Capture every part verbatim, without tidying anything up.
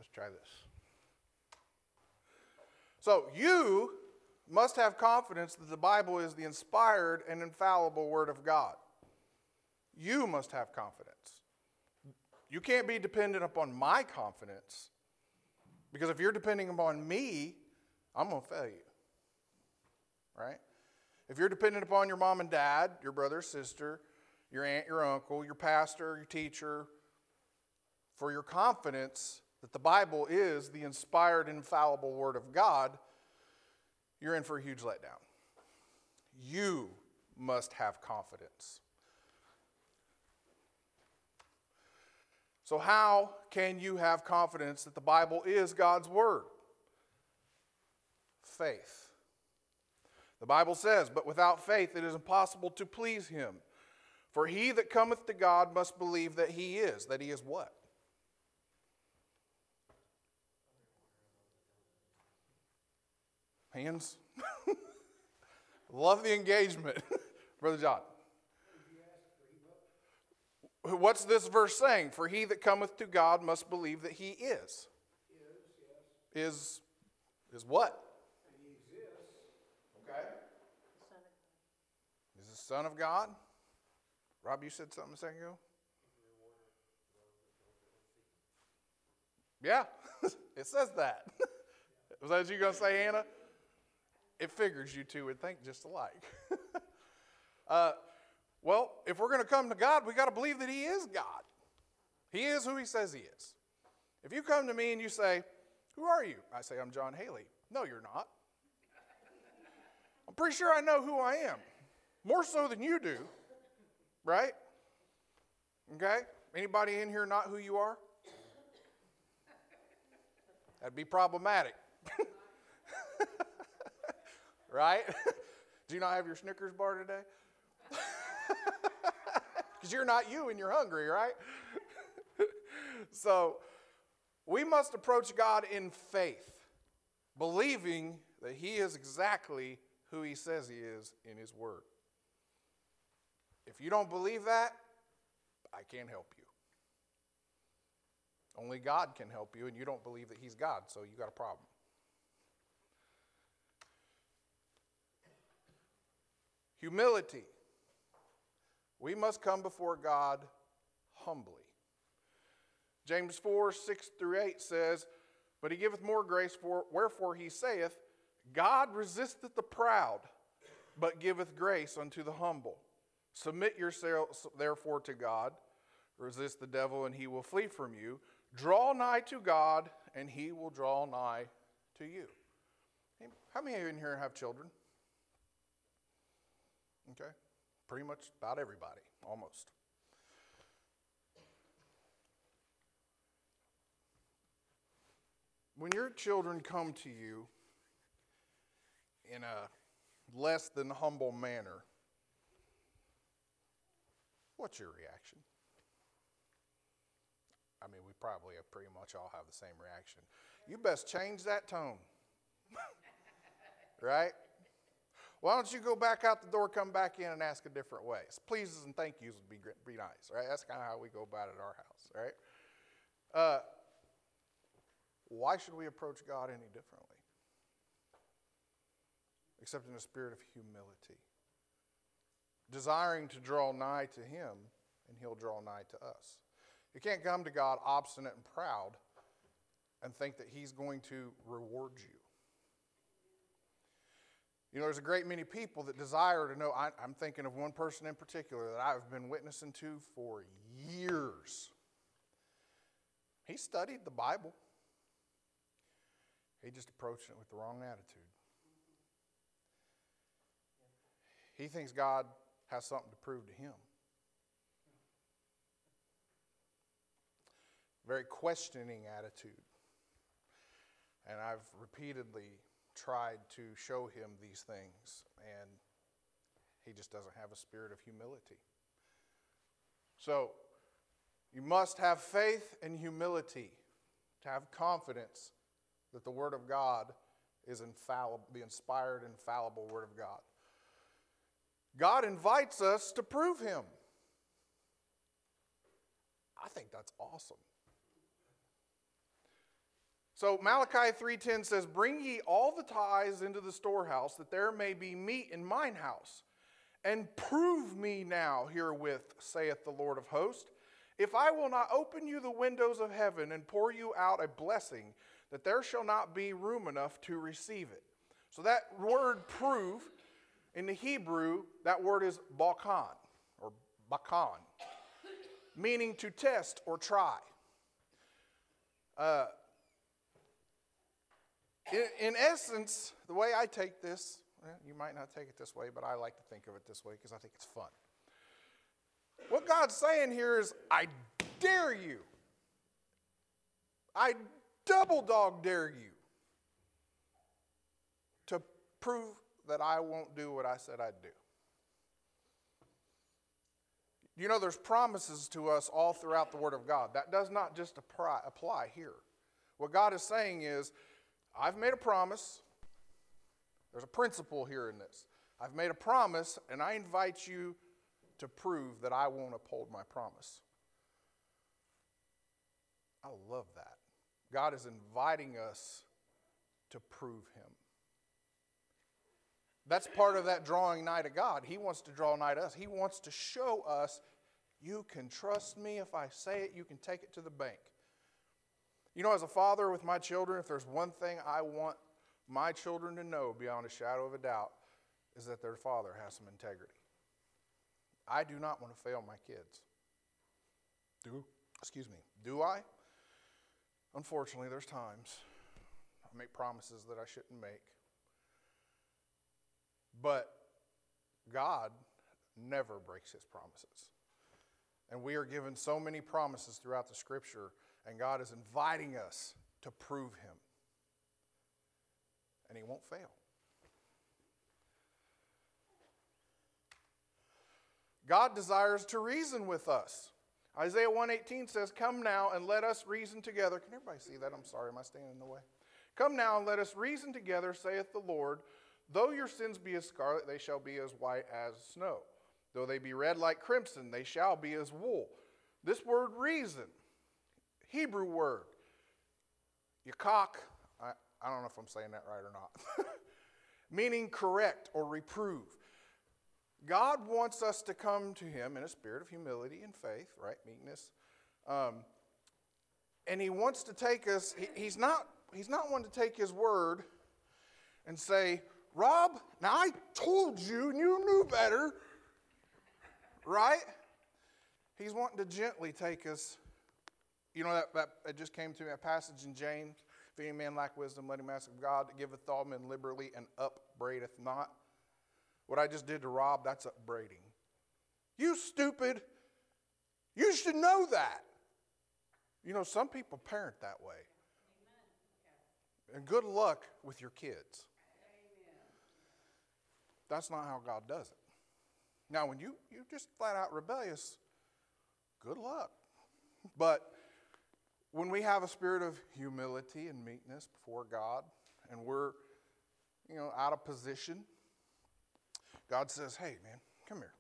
Let's try this. So you must have confidence that the Bible is the inspired and infallible Word of God. You must have confidence. You can't be dependent upon my confidence, because if you're depending upon me, I'm going to fail you. Right? If you're dependent upon your mom and dad, your brother, sister, your aunt, your uncle, your pastor, your teacher, for your confidence that the Bible is the inspired, infallible Word of God, you're in for a huge letdown. You must have confidence. So how can you have confidence that the Bible is God's Word? Faith. The Bible says, but without faith it is impossible to please Him. For he that cometh to God must believe that He is. That He is what? Hands? Love the engagement. Brother John. What's this verse saying? For he that cometh to God must believe that He is. Is, yes. Is, is what? He exists. Okay. Is the Son of God? Rob, you said something a second ago? Yeah, it says that. Was that what you going to say, Hannah? It figures you two would think just alike. uh, well, if we're going to come to God, we got to believe that He is God. He is who He says He is. If you come to me and you say, who are you? I say, I'm John Haley. No, you're not. I'm pretty sure I know who I am. More so than you do. Right? Okay? Anybody in here not who you are? That'd be problematic. Right? Do you not have your Snickers bar today? Because you're not you and you're hungry, right? So, we must approach God in faith, believing that He is exactly who He says He is in His Word. If you don't believe that, I can't help you. Only God can help you, and you don't believe that He's God, so you got a problem. Humility. We must come before God humbly. James four, six through eight says, but He giveth more grace, for wherefore He saith, God resisteth the proud, but giveth grace unto the humble. Submit yourselves therefore to God. Resist the devil, and he will flee from you. Draw nigh to God, and He will draw nigh to you. How many of you in here have children? Okay. Pretty much about everybody, almost. When your children come to you in a less than humble manner, what's your reaction? I mean, we probably have pretty much all have the same reaction. You best change that tone. Right? Why don't you go back out the door, come back in, and ask a different way? Pleases and thank yous would be, be nice, right? That's kind of how we go about it at our house, right? Uh, why should we approach God any differently? Except in a spirit of humility. Desiring to draw nigh to Him, and He'll draw nigh to us. You can't come to God obstinate and proud and think that He's going to reward you. You know, there's a great many people that desire to know. I, I'm thinking of one person in particular that I've been witnessing to for years. He studied the Bible. He just approached it with the wrong attitude. He thinks God has something to prove to him. Very questioning attitude. And I've repeatedly tried to show him these things, and he just doesn't have a spirit of humility. So, you must have faith and humility to have confidence that the Word of God is infallible, the inspired, infallible Word of God. God invites us to prove Him. I think that's awesome. So Malachi three ten says, "Bring ye all the tithes into the storehouse, that there may be meat in mine house. And prove me now herewith, saith the Lord of hosts, if I will not open you the windows of heaven and pour you out a blessing, that there shall not be room enough to receive it." So that word prove, in the Hebrew, that word is bakan, or bakan, meaning to test or try. Uh, in, in essence, the way I take this, well, you might not take it this way, but I like to think of it this way because I think it's fun. What God's saying here is, I dare you. I double dog dare you to prove that I won't do what I said I'd do. You know, there's promises to us all throughout the Word of God. That does not just apply, apply here. What God is saying is, I've made a promise. There's a principle here in this. I've made a promise, and I invite you to prove that I won't uphold my promise. I love that. God is inviting us to prove Him. That's part of that drawing nigh to God. He wants to draw nigh to us. He wants to show us, you can trust me. If I say it, you can take it to the bank. You know, as a father with my children, if there's one thing I want my children to know beyond a shadow of a doubt, is that their father has some integrity. I do not want to fail my kids. Do, excuse me, do I? Unfortunately, there's times I make promises that I shouldn't make. But God never breaks His promises. And we are given so many promises throughout the Scripture, and God is inviting us to prove Him. And He won't fail. God desires to reason with us. Isaiah one eighteen says, "Come now and let us reason together." Can everybody see that? I'm sorry, am I standing in the way? "Come now and let us reason together, saith the Lord. Though your sins be as scarlet, they shall be as white as snow. Though they be red like crimson, they shall be as wool." This word reason, Hebrew word, yakak, I, I don't know if I'm saying that right or not, meaning correct or reprove. God wants us to come to Him in a spirit of humility and faith, right, meekness. Um, and He wants to take us, he, he's not, he's not one to take His word and say, "Rob, now I told you and you knew better," right? He's wanting to gently take us. You know, that, that it just came to me, that passage in James, "If any man lack wisdom, let him ask of God, that giveth all men liberally and upbraideth not." What I just did to Rob, that's upbraiding. You stupid. You should know that. You know, some people parent that way. Amen. And good luck with your kids. Amen. That's not how God does it. Now, when you, you're just flat out rebellious, good luck. But when we have a spirit of humility and meekness before God, and we're, you know, out of position, God says, "Hey, man, come here.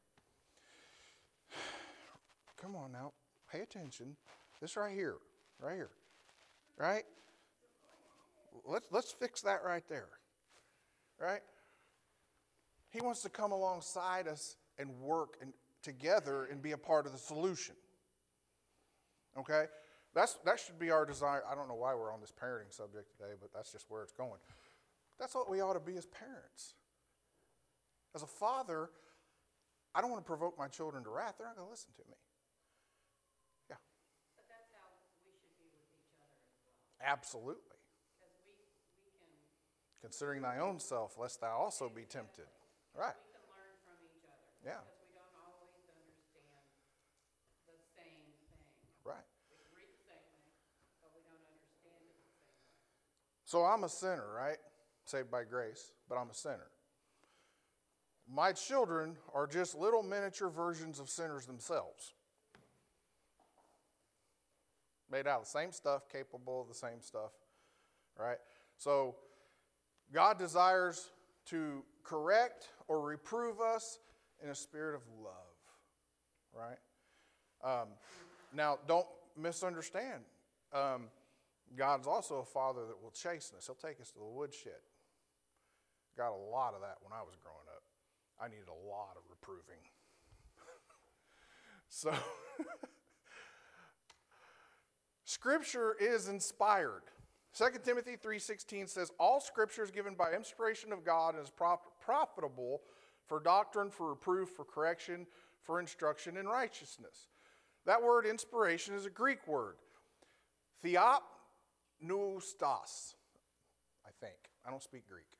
Come on now. Pay attention. This right here. Right here. Right? Let's, let's fix that right there. Right? He wants to come alongside us and work and, together and be a part of the solution. Okay? That's, that should be our desire. I don't know why we're on this parenting subject today, but that's just where it's going. That's what we ought to be as parents. As a father, I don't want to provoke my children to wrath. They're not going to listen to me. Yeah. But that's how we should be with each other as well. Absolutely. Because we, we can... Considering thy own self, lest thou also be tempted. Right. We can learn from each other. Yeah. Because we don't always understand the same thing. Right. We can read the same thing, but we don't understand it the same way. So I'm a sinner, right? Saved by grace, but I'm a sinner. My children are just little miniature versions of sinners themselves. Made out of the same stuff, capable of the same stuff, right? So God desires to correct or reprove us in a spirit of love, right? Um, now, don't misunderstand. Um, God's also a father that will chasten us. He'll take us to the woodshed. Got a lot of that when I was growing up. I needed a lot of reproving. So, Scripture is inspired. Second Timothy three sixteen says, all Scripture is given by inspiration of God and is prop- profitable for doctrine, for reproof, for correction, for instruction in righteousness. That word inspiration is a Greek word. Theopneustos, I think. I don't speak Greek.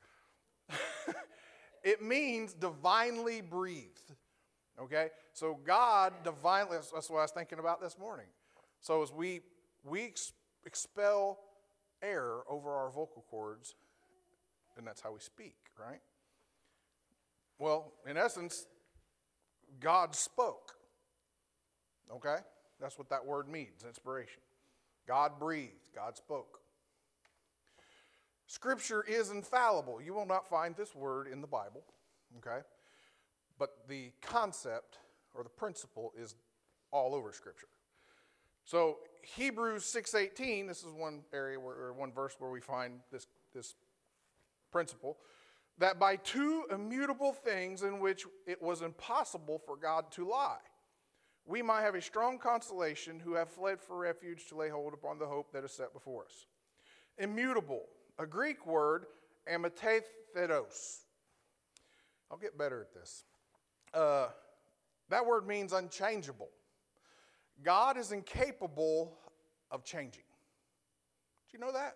It means divinely breathed. Okay? So God divinely, that's what I was thinking about this morning. So as we, we ex- expel air over our vocal cords, and that's how we speak, right? Well, in essence, God spoke. Okay? That's what that word means, inspiration. God breathed. God spoke. Scripture is infallible. You will not find this word in the Bible. Okay? But the concept or the principle is all over Scripture. So Hebrews six eighteen, this is one area where, or one verse where we find this, this principle, that by two immutable things in which it was impossible for God to lie, we might have a strong consolation who have fled for refuge to lay hold upon the hope that is set before us. Immutable, a Greek word, amatethetos. I'll get better at this. Uh, that word means unchangeable. God is incapable of changing. Do you know that?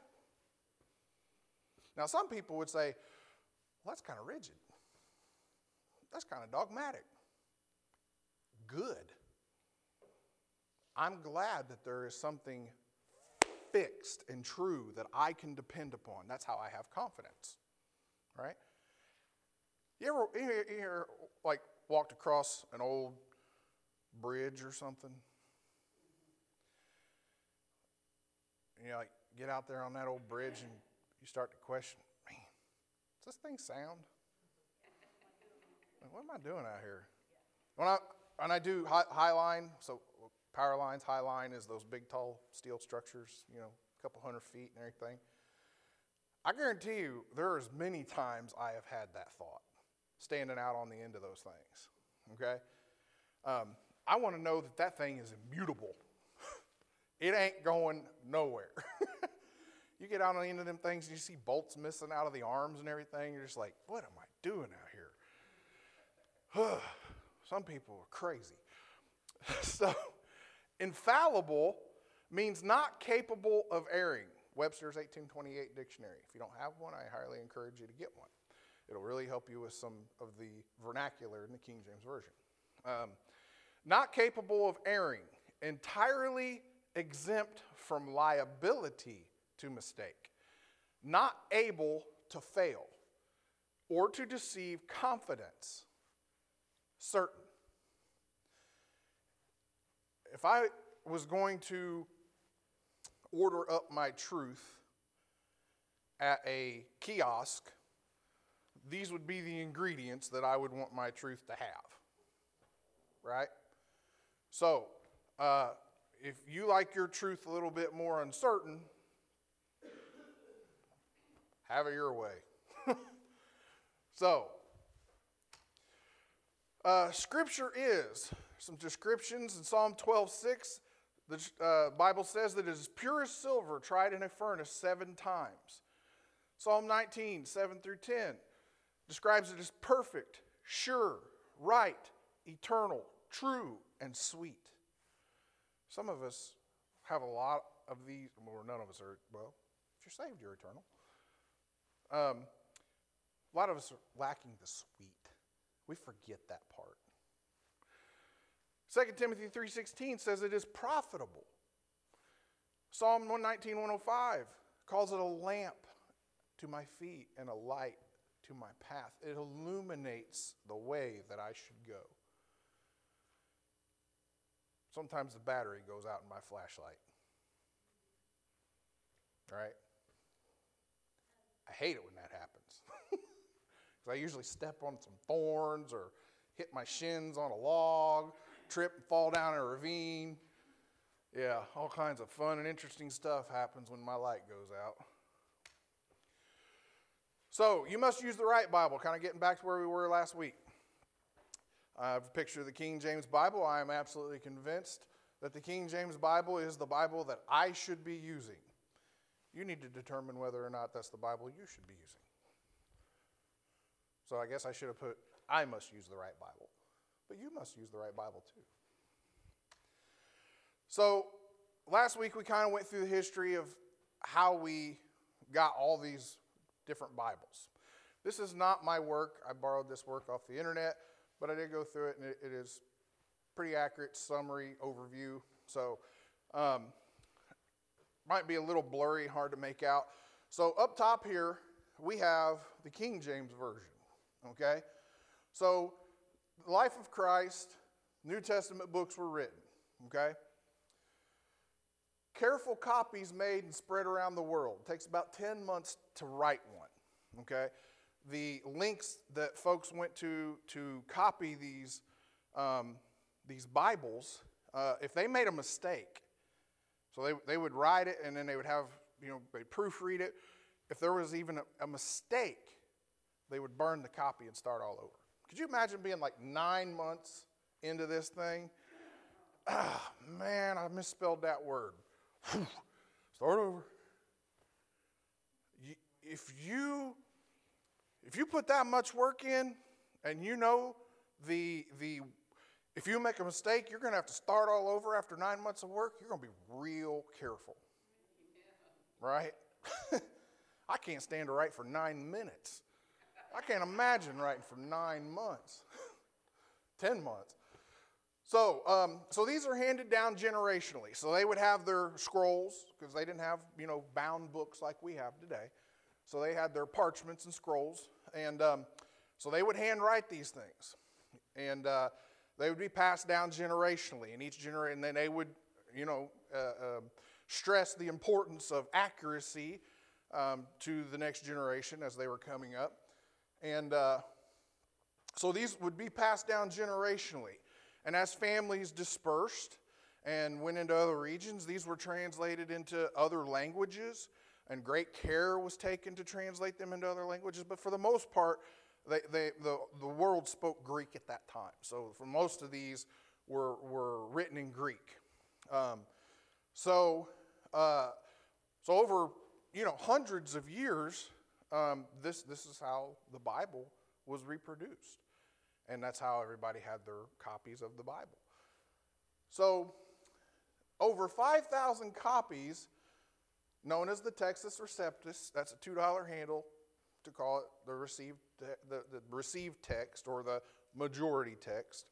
Now, some people would say, well, that's kind of rigid. That's kind of dogmatic. Good. I'm glad that there is something fixed and true that I can depend upon. That's how I have confidence, right? You ever, you ever like walked across an old bridge or something? And you like get out there on that old bridge and you start to question, man, does this thing sound? Like, what am I doing out here? When I when I do high, high line, so power lines, high line is those big tall steel structures, you know, a couple hundred feet and everything. I guarantee you there are as many times I have had that thought, standing out on the end of those things, okay? Um, I want to know that that thing is immutable. It ain't going nowhere. You get out on the end of them things and you see bolts missing out of the arms and everything. You're just like, what am I doing out here? Some people are crazy. So, infallible means not capable of erring. Webster's eighteen twenty-eight dictionary. If you don't have one, I highly encourage you to get one. It'll really help you with some of the vernacular in the King James Version. Um, not capable of erring. Entirely exempt from liability to mistake. Not able to fail or to deceive. Confidence. Certain. If I was going to order up my truth at a kiosk, these would be the ingredients that I would want my truth to have. Right? So, uh, if you like your truth a little bit more uncertain, have it your way. So, uh, Scripture is, some descriptions in Psalm twelve six, the uh, Bible says that it is pure as silver tried in a furnace seven times. Psalm nineteen, seven through ten, describes it as perfect, sure, right, eternal, true, and sweet. Some of us have a lot of these, well, none of us are, well, if you're saved, you're eternal. Um, a lot of us are lacking the sweet. We forget that part. Second Timothy three sixteen says it is profitable. Psalm one nineteen, one oh five calls it a lamp to my feet and a light to my path. It illuminates the way that I should go. Sometimes the battery goes out in my flashlight. Right? I hate it when that happens. Because I usually step on some thorns or hit my shins on a log, trip and fall down a ravine. Yeah, all kinds of fun and interesting stuff happens when my light goes out. So, you must use the right Bible, kind of getting back to where we were last week. I have a picture of the King James Bible. I am absolutely convinced that the King James Bible is the Bible that I should be using. You need to determine whether or not that's the Bible you should be using. So I guess I should have put, I must use the right Bible. But you must use the right Bible too. So last week we kind of went through the history of how we got all these different Bibles. This is not my work. I borrowed this work off the internet, but I did go through it, and it, it is pretty accurate summary overview. So um, might be a little blurry, hard to make out. So up top here, we have the King James Version, okay? So the life of Christ, New Testament books were written, okay? Careful copies made and spread around the world. It takes about ten months to write one, okay? The links that folks went to to copy these, um, these Bibles, uh, if they made a mistake, so they, they would write it and then they would have, you know, they'd proofread it. If there was even a, a mistake, they would burn the copy and start all over. Could you imagine being like nine months into this thing? Ah, man, I misspelled that word. Start over. If you if you put that much work in, and you know the the if you make a mistake, you're going to have to start all over after nine months of work. You're going to be real careful, right? I can't stand to write for nine minutes. I can't imagine writing for nine months, ten months. So, um, so these are handed down generationally. So they would have their scrolls, because they didn't have, you know, bound books like we have today. So they had their parchments and scrolls, and um, so they would handwrite these things, and uh, they would be passed down generationally. And each generation, and then they would, you know, uh, uh, stress the importance of accuracy um, to the next generation as they were coming up, and uh, so these would be passed down generationally. And as families dispersed and went into other regions, these were translated into other languages, and great care was taken to translate them into other languages. But for the most part, they, they, the, the world spoke Greek at that time. So for most of these were, were written in Greek. Um, so, uh, so over, you know, hundreds of years, um, this, this is how the Bible was reproduced. And that's how everybody had their copies of the Bible. So, over five thousand copies, known as the Textus Receptus, that's a two dollar handle to call it the received, the, the received text or the majority text,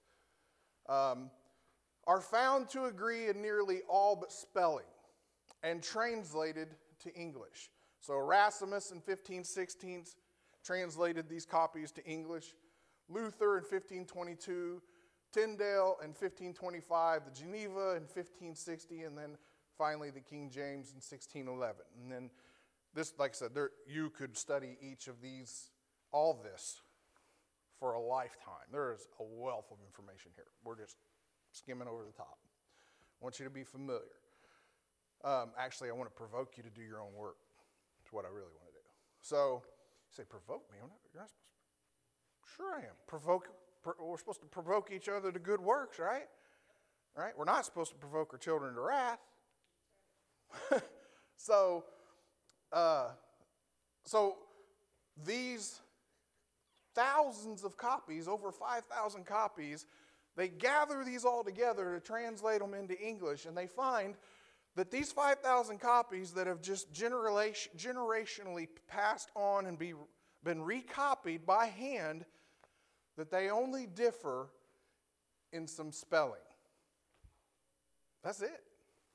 um, are found to agree in nearly all but spelling and translated to English. So, Erasmus in fifteen sixteen translated these copies to English. Luther in fifteen twenty-two, Tyndale in fifteen twenty-five, the Geneva in fifteen sixty, and then finally the King James in sixteen eleven. And then this, like I said, there, you could study each of these, all this, for a lifetime. There is a wealth of information here. We're just skimming over the top. I want you to be familiar. Um, actually, I want to provoke you to do your own work. That's what I really want to do. So, you say, provoke me? I'm not, you're not supposed to. Sure I am. Provoke. Pro, we're supposed to provoke each other to good works, right? Right? We're not supposed to provoke our children to wrath. so, uh, so these thousands of copies, over five thousand copies, they gather these all together to translate them into English, and they find that these five thousand copies that have just generation, generationally passed on and be, been recopied by hand, that they only differ in some spelling. That's it.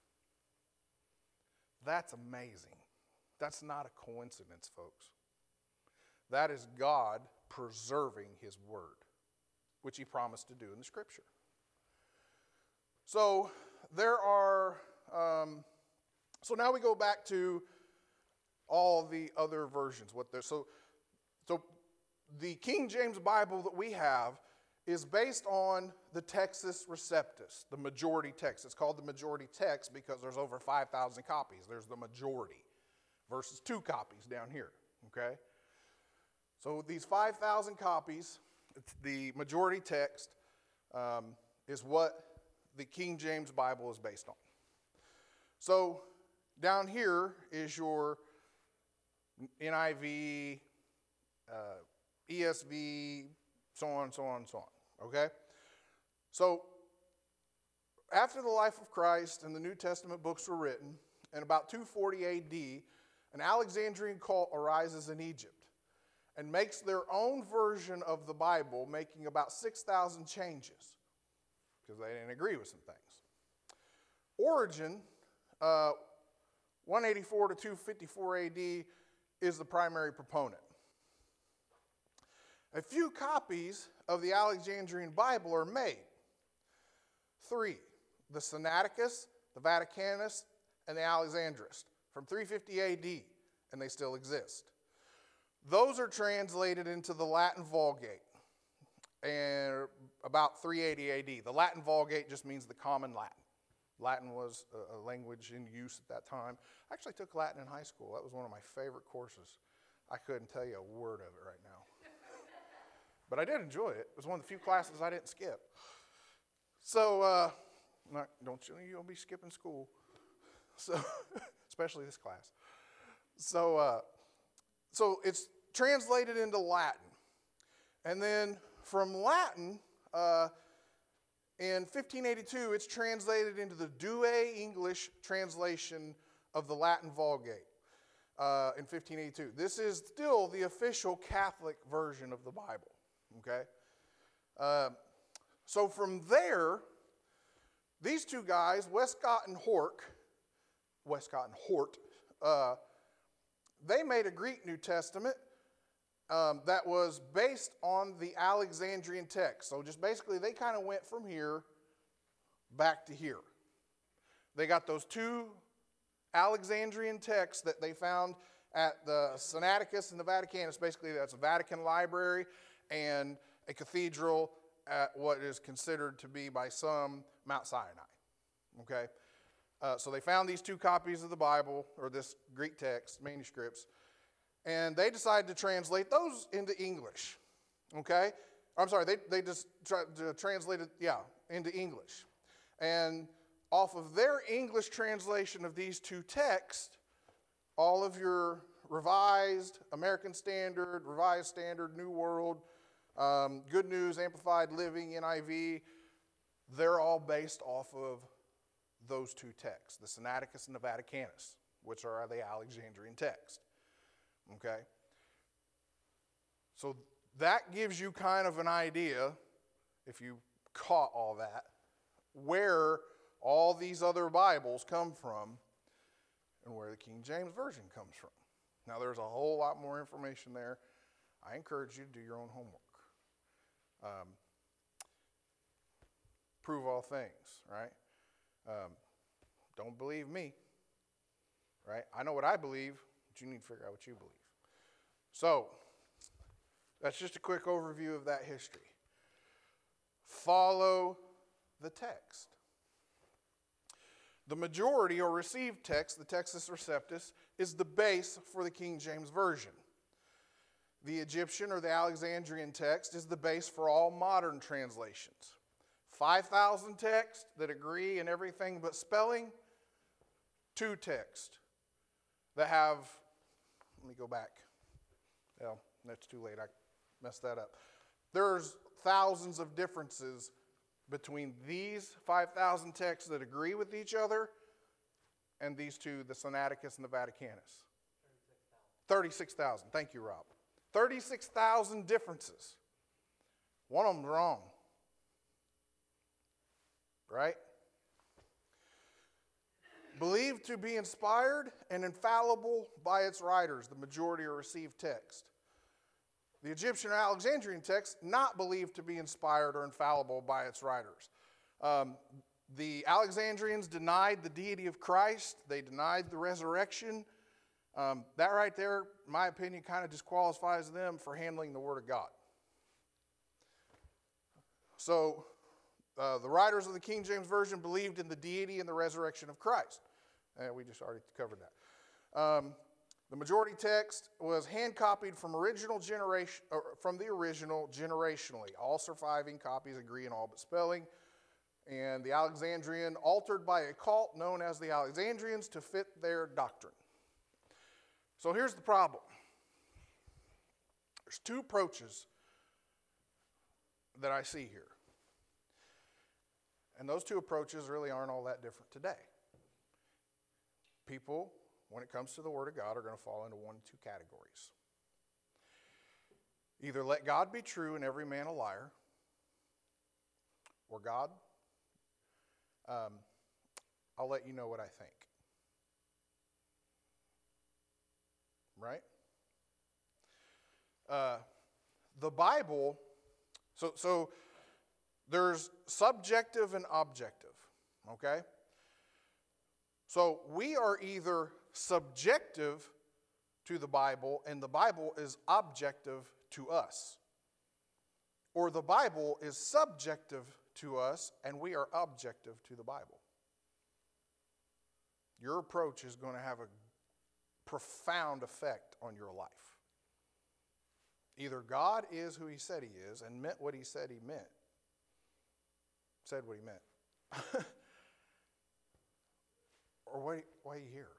That's amazing. That's not a coincidence, folks. That is God preserving His Word, which He promised to do in the Scripture. So there are, um, so now we go back to all the other versions. What there, so, so the King James Bible that we have is based on the Textus Receptus, the majority text. It's called the majority text because there's over five thousand copies. There's the majority versus two copies down here, okay? So these five thousand copies, it's the majority text, um, is what the King James Bible is based on. So down here is your N I V, uh, E S V, so on, so on, so on, okay? So after the life of Christ and the New Testament books were written, in about two forty A D, an Alexandrian cult arises in Egypt and makes their own version of the Bible, making about six thousand changes because they didn't agree with some things. Origen, uh, one eighty-four to two fifty-four A D, is the primary proponent. A few copies of the Alexandrian Bible are made. Three, the Sinaiticus, the Vaticanus, and the Alexandrist, from three fifty A D, and they still exist. Those are translated into the Latin Vulgate, and about three eighty A D. The Latin Vulgate just means the common Latin. Latin was a language in use at that time. I actually took Latin in high school. That was one of my favorite courses. I couldn't tell you a word of it right now. But I did enjoy it. It was one of the few classes I didn't skip. So, uh, not, don't you, you'll be skipping school. So, especially this class. So, uh, so it's translated into Latin. And then from Latin, uh, in fifteen eighty-two, it's translated into the Douay English translation of the Latin Vulgate uh, in fifteen eighty-two. This is still the official Catholic version of the Bible, okay? Uh, so from there, these two guys, Westcott and Hort, Westcott and Hort, uh, they made a Greek New Testament um, that was based on the Alexandrian text. So just basically, they kind of went from here back to here. They got those two Alexandrian texts that they found at the Sinaiticus and the Vaticanus. Basically, that's a Vatican library and a cathedral at what is considered to be by some Mount Sinai. Okay? Uh, so they found these two copies of the Bible, or this Greek text, manuscripts, and they decided to translate those into English. Okay? I'm sorry, they, they just tried to translate it, yeah, into English. And off of their English translation of these two texts, all of your Revised, American Standard, Revised Standard, New World, um, Good News, Amplified Living, N I V, they're all based off of those two texts, the Sinaiticus and the Vaticanus, which are the Alexandrian text. Okay? So that gives you kind of an idea, if you caught all that, where all these other Bibles come from and where the King James Version comes from. Now, there's a whole lot more information there. I encourage you to do your own homework. Um, prove all things, right? Um, don't believe me, right? I know what I believe, but you need to figure out what you believe. So, that's just a quick overview of that history. Follow the text. The majority or received text, the Textus Receptus, is the base for the King James Version. The Egyptian or the Alexandrian text is the base for all modern translations. five thousand texts that agree in everything but spelling. Two texts that have, let me go back. Well, that's too late. I messed that up. There's thousands of differences between these five thousand texts that agree with each other and these two, the Sinaiticus and the Vaticanus. thirty-six thousand. Thank you, Rob. thirty-six thousand differences. One of them's wrong. Right? Believed to be inspired and infallible by its writers, the majority or received text. The Egyptian or Alexandrian text, not believed to be inspired or infallible by its writers. Um, the Alexandrians denied the deity of Christ. They denied the resurrection. Um, that right there, in my opinion, kind of disqualifies them for handling the Word of God. So, uh, the writers of the King James Version believed in the deity and the resurrection of Christ. And we just already covered that. Um, the majority text was hand copied from original generation, or from the original generationally. All surviving copies agree in all but spelling. And the Alexandrian altered by a cult known as the Alexandrians to fit their doctrine. So here's the problem. There's two approaches that I see here. And those two approaches really aren't all that different today. People, when it comes to the Word of God, are going to fall into one of two categories. Either let God be true and every man a liar, or God, um, I'll let you know what I think. Right? Uh, the Bible, so so there's subjective and objective, okay? So we are either subjective to the Bible and the Bible is objective to us, or the Bible is subjective to us and we are objective to the Bible. Your approach is going to have a profound effect on your life. Either God is who he said he is and meant what he said he meant. Said what he meant. Or why, why are you here?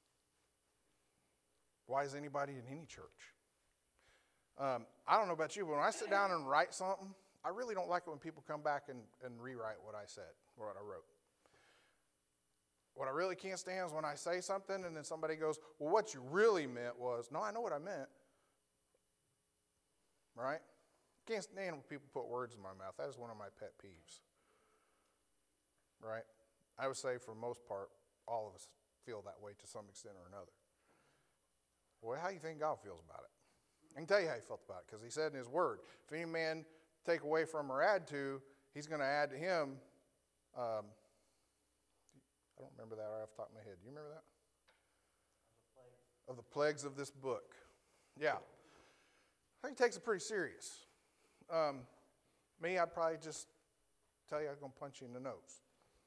Why is anybody in any church? Um, I don't know about you, but when I sit down and write something, I really don't like it when people come back and, and rewrite what I said, or what I wrote. What I really can't stand is when I say something and then somebody goes, well, what you really meant was, no, I know what I meant. Right? Can't stand when people put words in my mouth. That is one of my pet peeves. Right? I would say for the most part, all of us feel that way to some extent or another. Well, how do you think God feels about it? I can tell you how he felt about it, because he said in his word, if any man take away from or add to, he's going to add to him. Um, I don't remember that right off the top of my head. Do you remember that? Of the plagues of this book. Yeah. I think he takes it pretty serious. Um, me, I'd probably just tell you I'm going to punch you in the nose.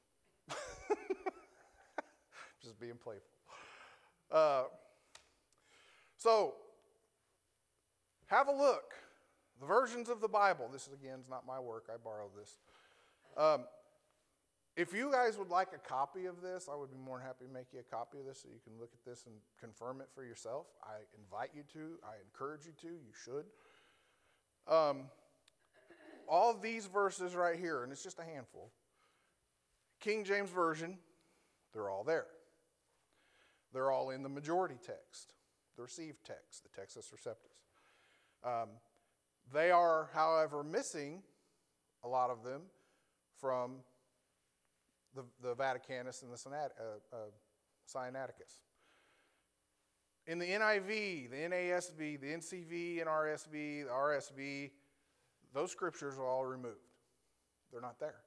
Just being playful. Uh, so, have a look. The versions of the Bible. This, again, is not my work. I borrowed this. Um, if you guys would like a copy of this, I would be more than happy to make you a copy of this so you can look at this and confirm it for yourself. I invite you to. I encourage you to. You should. Um, all of these verses right here, and it's just a handful. King James Version, they're all there. They're all in the majority text, the received text, the Textus Receptus. Um, they are, however, missing, a lot of them, from the, the Vaticanus and the Sinat, uh, uh, Sinaiticus. In the N I V, the N A S B, the N C V, N R S V, the R S V, those scriptures are all removed. They're not there.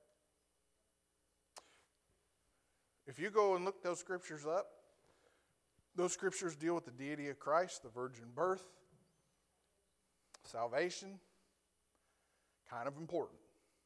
If you go and look those scriptures up, those scriptures deal with the deity of Christ, the virgin birth, salvation, kind of important.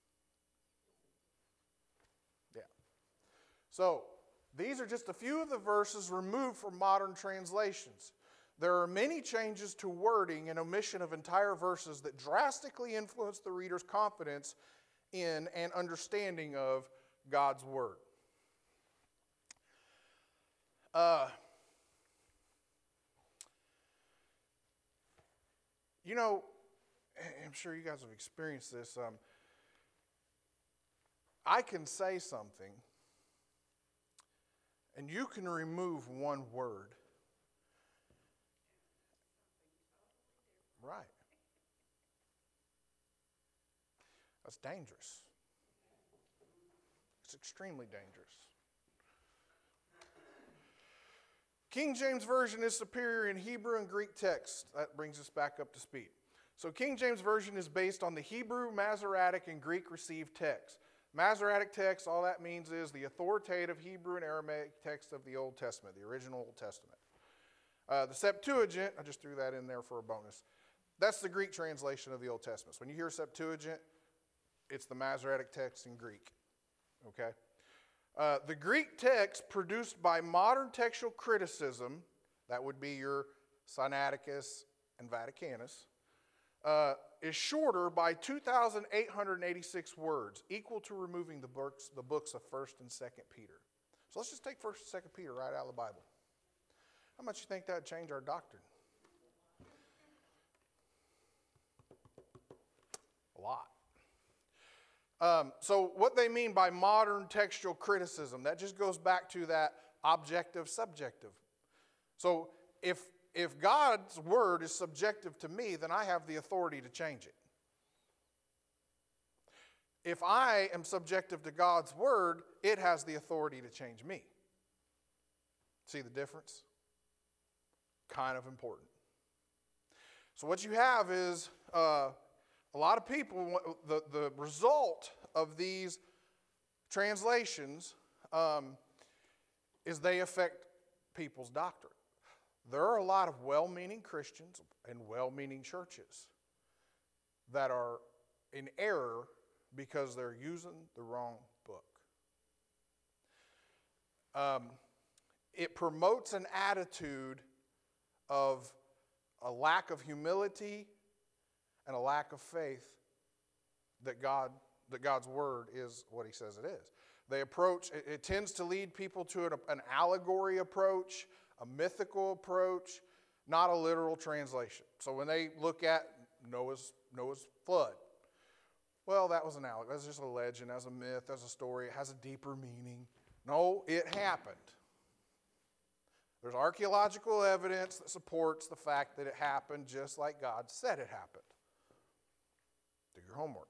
Yeah. So, these are just a few of the verses removed from modern translations. There are many changes to wording and omission of entire verses that drastically influence the reader's confidence in and understanding of God's Word. Uh, you know, I'm sure you guys have experienced this. Um, I can say something, and you can remove one word. Right. That's dangerous. It's extremely dangerous. King James Version is superior in Hebrew and Greek texts. That brings us back up to speed. So King James Version is based on the Hebrew, Masoretic, and Greek received texts. Masoretic text, all that means is the authoritative Hebrew and Aramaic text of the Old Testament, the original Old Testament. Uh, the Septuagint, I just threw that in there for a bonus. That's the Greek translation of the Old Testament. So when you hear Septuagint, It's the Masoretic text in Greek. Okay? Uh, the Greek text produced by modern textual criticism, that would be your Sinaiticus and Vaticanus, uh, is shorter by two thousand eight hundred eighty-six words, equal to removing the books, the books of First and Second Peter. So let's just take First and Second Peter right out of the Bible. How much do you think that would change our doctrine? A lot. Um, so what they mean by modern textual criticism, that just goes back to that objective, subjective. So if, if God's word is subjective to me, then I have the authority to change it. If I am subjective to God's word, it has the authority to change me. See the difference? Kind of important. So what you have is uh, a lot of people, the, the result of these translations um, is they affect people's doctrine. There are a lot of well-meaning Christians and well-meaning churches that are in error because they're using the wrong book. Um, it promotes an attitude of a lack of humility and a lack of faith that God, that God's word is what he says it is. They approach, it, it tends to lead people to an, an allegory approach, a mythical approach, not a literal translation. So when they look at Noah's, Noah's flood, well, that was an allegory. That's just a legend, that's a myth, that's a story. It has a deeper meaning. No, it happened. There's archaeological evidence that supports the fact that it happened just like God said it happened. Do your homework.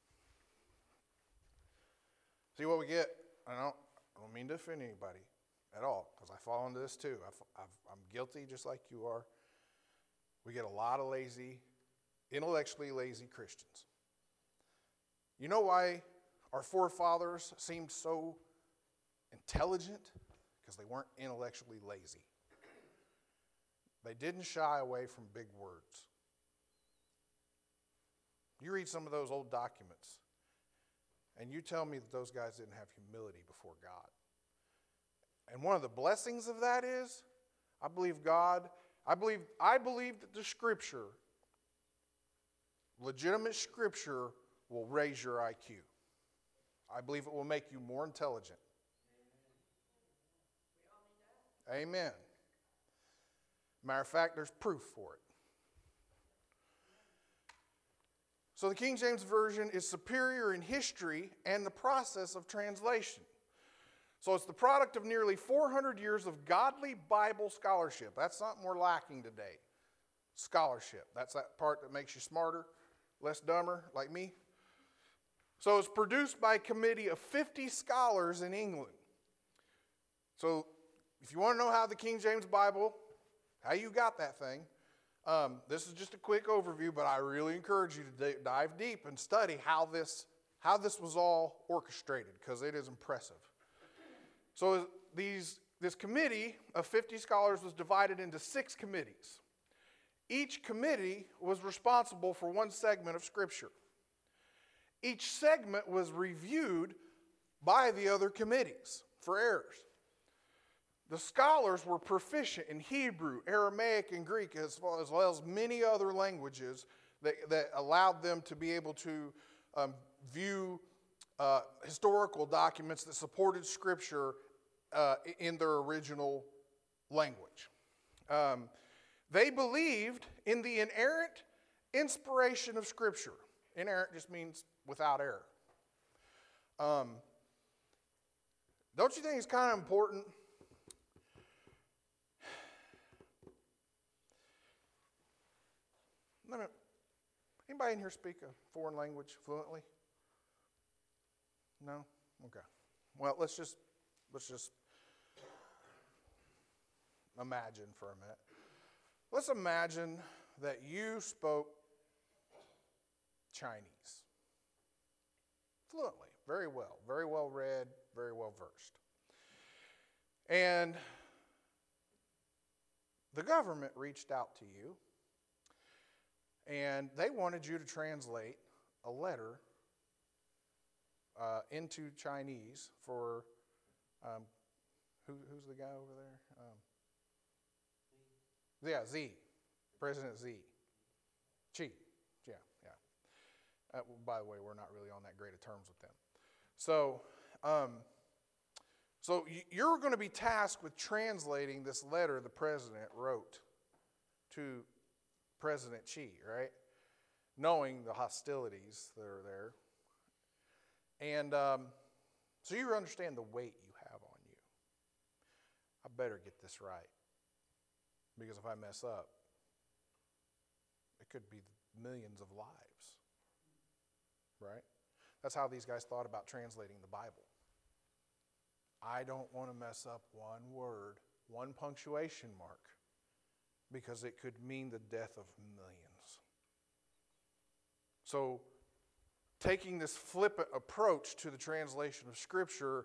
See what we get? I don't, I don't mean to offend anybody at all, because I fall into this too. I've, I've, I'm guilty just like you are. We get a lot of lazy, intellectually lazy Christians. You know why our forefathers seemed so intelligent? Because they weren't intellectually lazy. They didn't shy away from big words. You read some of those old documents, and you tell me that those guys didn't have humility before God. And one of the blessings of that is, I believe God, I believe, I believe that the Scripture, legitimate Scripture, will raise your I Q. I believe it will make you more intelligent. Amen. Matter of fact, there's proof for it. So the King James Version is superior in history and the process of translation. So it's the product of nearly four hundred years of godly Bible scholarship. That's something we're lacking today. Scholarship. That's that part that makes you smarter, less dumber, like me. So it's produced by a committee of fifty scholars in England. So if you want to know how the King James Bible, how you got that thing, um, this is just a quick overview, but I really encourage you to d- dive deep and study how this, how this was all orchestrated, because it is impressive. So these, this committee of fifty scholars was divided into six committees. Each committee was responsible for one segment of Scripture. Each segment was reviewed by the other committees for errors. The scholars were proficient in Hebrew, Aramaic, and Greek, as well as, well as many other languages that, that allowed them to be able to um, view uh, historical documents that supported Scripture uh, in their original language. Um, they believed in the inerrant inspiration of Scripture. Inerrant just means without error. Um, don't you think it's kind of important? Let me, anybody in here speak a foreign language fluently? No? Okay. Well, let's just let's just imagine for a minute. Let's imagine that you spoke Chinese fluently, very well, very well read, very well versed. And the government reached out to you, and they wanted you to translate a letter uh, into Chinese for, um, who, who's the guy over there? Um, yeah, Xi, President Xi. Xi, yeah, yeah. Uh, by the way, we're not really on that great of terms with them. So, um, so you're going to be tasked with translating this letter the president wrote to President Xi, right? Knowing the hostilities that are there. And um, so you understand the weight you have on you. I better get this right. Because if I mess up, it could be millions of lives. Right? That's how these guys thought about translating the Bible. I don't want to mess up one word, one punctuation mark, because it could mean the death of millions. So, taking this flippant approach to the translation of Scripture,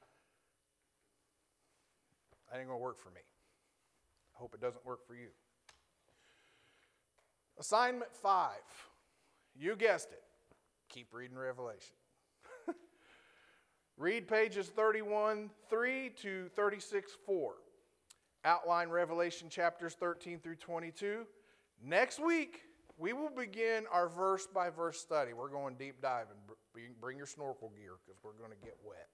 that ain't going to work for me. I hope it doesn't work for you. Assignment five. You guessed it. Keep reading Revelation. Read pages thirty-one three to thirty-six four. Outline Revelation chapters thirteen through twenty-two. Next week, we will begin our verse-by-verse study. We're going deep diving. Bring your snorkel gear because we're going to get wet.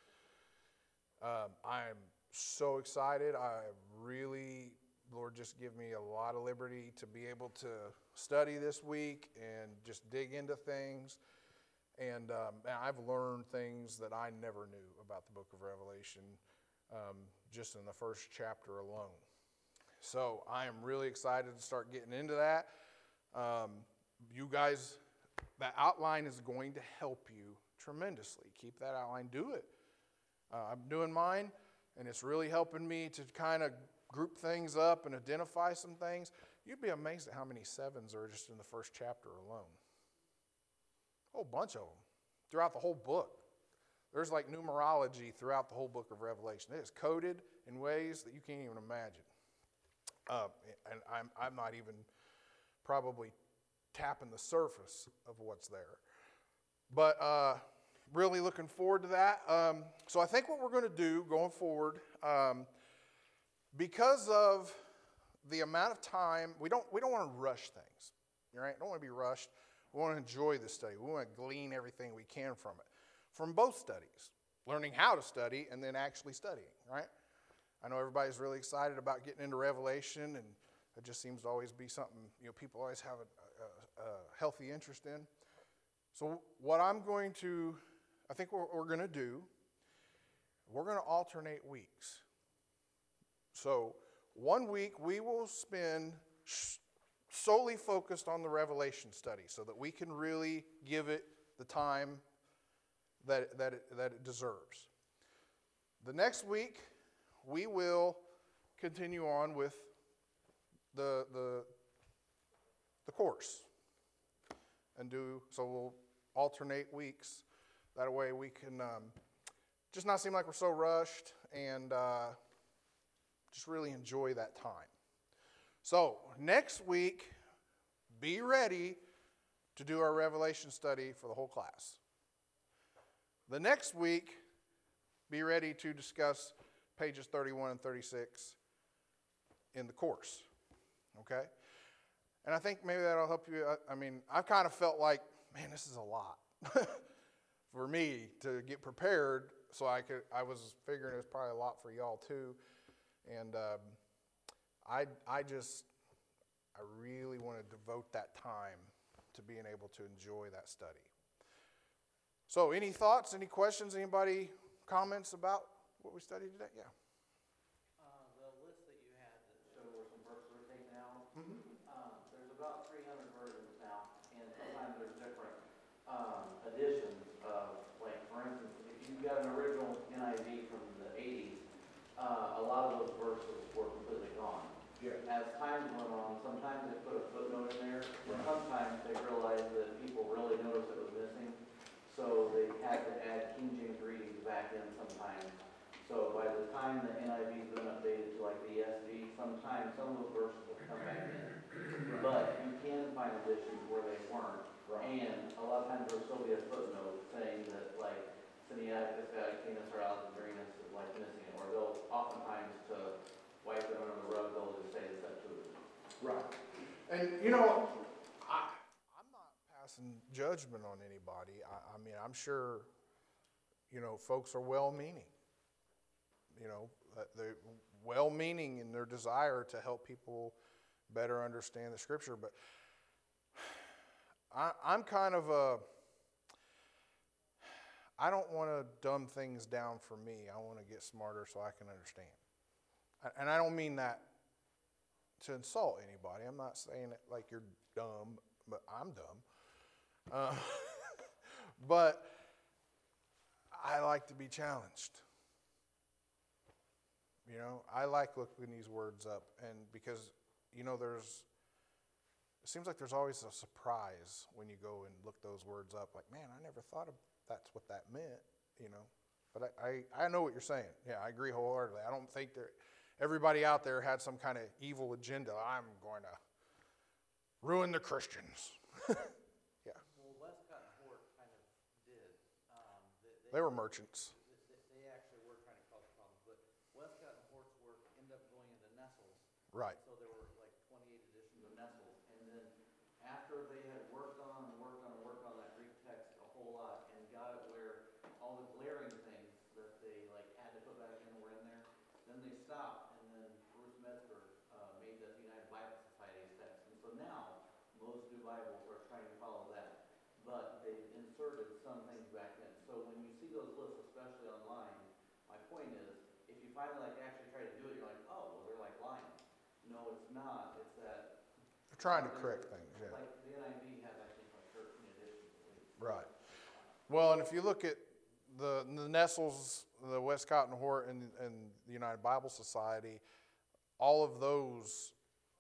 Um, I'm so excited. I really, Lord, just give me a lot of liberty to be able to study this week and just dig into things. And, um, and I've learned things that I never knew about the book of Revelation um, just in the first chapter alone. So I am really excited to start getting into that. Um, you guys, that outline is going to help you tremendously. Keep that outline. Do it. Uh, I'm doing mine, and it's really helping me to kind of group things up and identify some things. You'd be amazed at how many sevens are just in the first chapter alone. A whole bunch of them throughout the whole book. There's like numerology throughout the whole book of Revelation. It is coded in ways that you can't even imagine. Uh, and I'm, I'm not even probably tapping the surface of what's there. But uh, really looking forward to that. Um, so I think what we're going to do going forward, um, because of the amount of time, we don't we don't want to rush things. Right? Don't want to be rushed. We want to enjoy the study. We want to glean everything we can from it. From both studies. Learning how to study and then actually studying, right? I know everybody's really excited about getting into Revelation, and it just seems to always be something, you know, people always have a, a, a healthy interest in. So what I'm going to, I think what we're going to do, we're going to alternate weeks. So one week we will spend solely focused on the Revelation study so that we can really give it the time that, that, it, that it deserves. The next week, we will continue on with the, the, the course. And do, so we'll alternate weeks. That way we can um, just not seem like we're so rushed and uh, just really enjoy that time. So, next week, be ready to do our Revelation study for the whole class. The next week, be ready to discuss pages thirty-one and thirty-six in the course. Okay? And I think maybe that'll help you. I, I mean, I've kind of felt like, man, this is a lot for me to get prepared. So I could. I was figuring it was probably a lot for y'all too. And um, I, I just, I really want to devote that time to being able to enjoy that study. So any thoughts, any questions, anybody comments about what we studied today? Yeah. Uh, the list that you had that showed where some verses were taken out, Mm-hmm. um, there's about three hundred versions now, and sometimes there's different um, editions of, like, for instance, if you've got an original N I V from the eighties, uh, a lot of those verses were completely gone. Yeah. As time went on, sometimes they put a footnote in there, and sometimes they realized that people really noticed it was missing, so they had to add King James readings back in sometimes. So by the time the N I V's been updated to like the E S V, sometimes some of those verses will come back in. But you can find editions where they weren't. Right. And a lot of times there'll still be a footnote saying that, like, Sinaiticus, Vaticanus, or Alexandrinus is like missing it, or they'll oftentimes to wipe it under the rug, they'll just say the Septuagint. Right. And, you know, I, I'm not passing judgment on anybody. I, I mean, I'm sure, you know, folks are well-meaning. You know, they're well-meaning in their desire to help people better understand the Scripture. But I, I'm kind of a, I don't want to dumb things down for me. I want to get smarter so I can understand. And I don't mean that to insult anybody. I'm not saying it like you're dumb, but I'm dumb. Uh, but I like to be challenged. You know, I like looking these words up, and because, you know, there's, it seems like there's always a surprise when you go and look those words up. Like, man, I never thought of that's what that meant, you know. But I, I, I know what you're saying. Yeah, I agree wholeheartedly. I don't think there, everybody out there had some kind of evil agenda. I'm going to ruin the Christians. Yeah. Well, Westcott and Hort kind of did. Um, they, They were merchants. They, they actually were trying to cause problems, but Westcott and Hort's work ended up going into Nestle's. Right. So there were like twenty-eight editions of Nestle's, and then after they had worked on and worked on and worked on that Greek text a whole lot and got it where all the glaring things that they like had to put back in were in there, then they stopped, and then Bruce Metzger uh, made the United Bible Society's text, and so now most new Bibles are trying to follow that, but they inserted some things back in. So when you see those lists, especially online, my point is, if you finally like actually try to do it, you're like, oh, well, they're like lying. No, it's not. It's that They're trying to correct things, yeah. like the N I V has, I think, like thirteen editions at least. Right. Well, and if you look at the, the Nestles, the Westcott and Hort, and, and the United Bible Society, all of those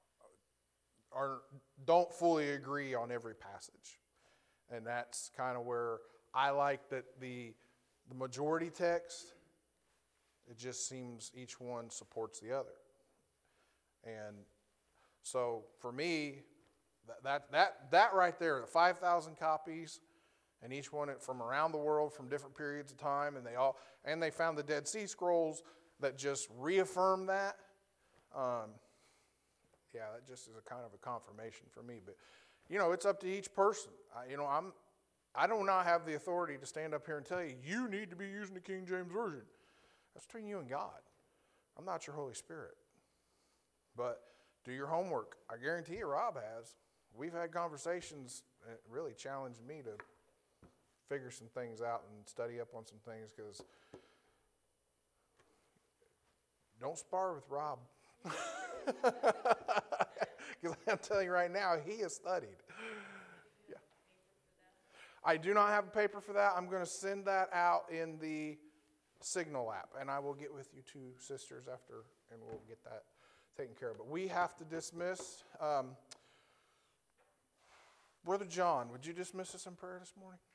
are don't fully agree on every passage. And that's kind of where I like that the, the majority text, it just seems each one supports the other. And so for me, that that that, that right there, the five thousand copies, and each one from around the world from different periods of time, and they all and they found the Dead Sea Scrolls that just reaffirm that. Um, yeah, that just is a kind of a confirmation for me. But you know, it's up to each person. I, you know, I'm I do not have the authority to stand up here and tell you you need to be using the King James Version. That's between you and God. I'm not your Holy Spirit. But do your homework. I guarantee you Rob has. We've had conversations that really challenged me to figure some things out and study up on some things, because don't spar with Rob. Because I'm telling you right now, he has studied. Yeah. I do not have a paper for that. I'm going to send that out in the Signal app, and I will get with you two sisters after, and we'll get that taken care of. But we have to dismiss. Um, Brother John, would you dismiss us in prayer this morning?